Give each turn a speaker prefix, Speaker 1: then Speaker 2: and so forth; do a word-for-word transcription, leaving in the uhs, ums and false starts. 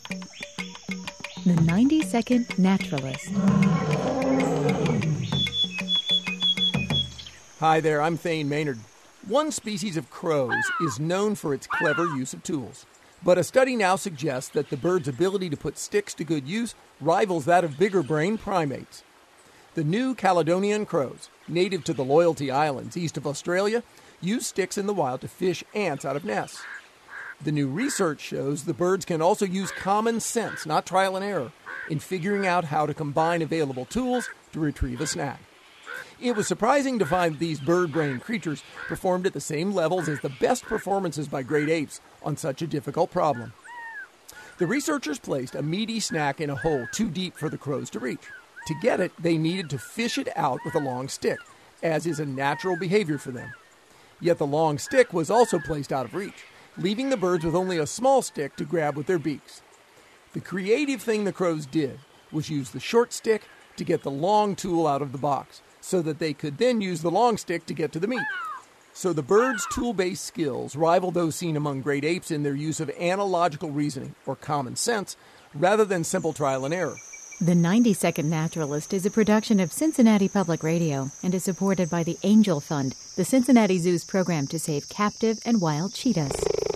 Speaker 1: The ninety second Naturalist.
Speaker 2: Hi there, I'm Thane Maynard. One species of crows is known for its clever use of tools. But a study now suggests that the bird's ability to put sticks to good use rivals that of bigger-brained primates. The New Caledonian crows, native to the Loyalty Islands east of Australia, use sticks in the wild to fish ants out of nests. The new research shows the birds can also use common sense, not trial and error, in figuring out how to combine available tools to retrieve a snack. It was surprising to find these bird-brained creatures performed at the same levels as the best performances by great apes on such a difficult problem. The researchers placed a meaty snack in a hole too deep for the crows to reach. To get it, they needed to fish it out with a long stick, as is a natural behavior for them. Yet the long stick was also placed out of reach, leaving the birds with only a small stick to grab with their beaks. The creative thing the crows did was use the short stick to get the long tool out of the box, so that they could then use the long stick to get to the meat. So the birds' tool-based skills rival those seen among great apes in their use of analogical reasoning, or common sense, rather than simple trial and error.
Speaker 1: The ninety second Naturalist is a production of Cincinnati Public Radio and is supported by the Angel Fund, the Cincinnati Zoo's program to save captive and wild cheetahs.